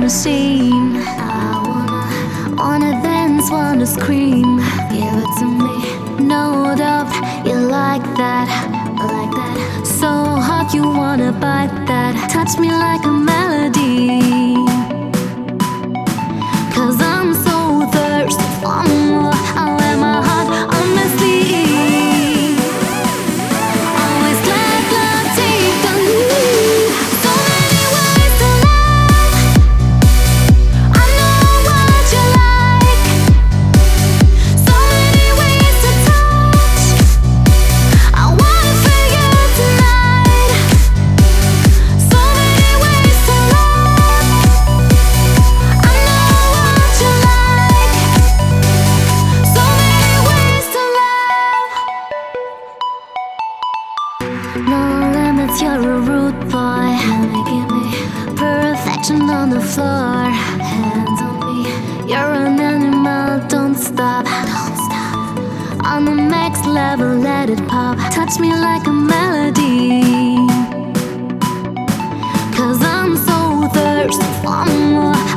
machine. I wanna dance, wanna scream. Give it to me, no doubt. You like that, like that. So hot, you wanna bite that. Touch me like a melody. 'Cause I'm so thirsty for more. I'll let my heart on my sleeve. Always let love take the lead. So many ways to love. I know what you like. So many ways to touch. I want it for you tonight. So many ways to love. I know what you like. So many ways to love. No limits, you're a rude boy. Give me perfection on the floor. Hands on me, you're an animal. Don't stop, don't stop. On the next level, let it pop. Touch me like a melody. 'Cause I'm so thirsty for more.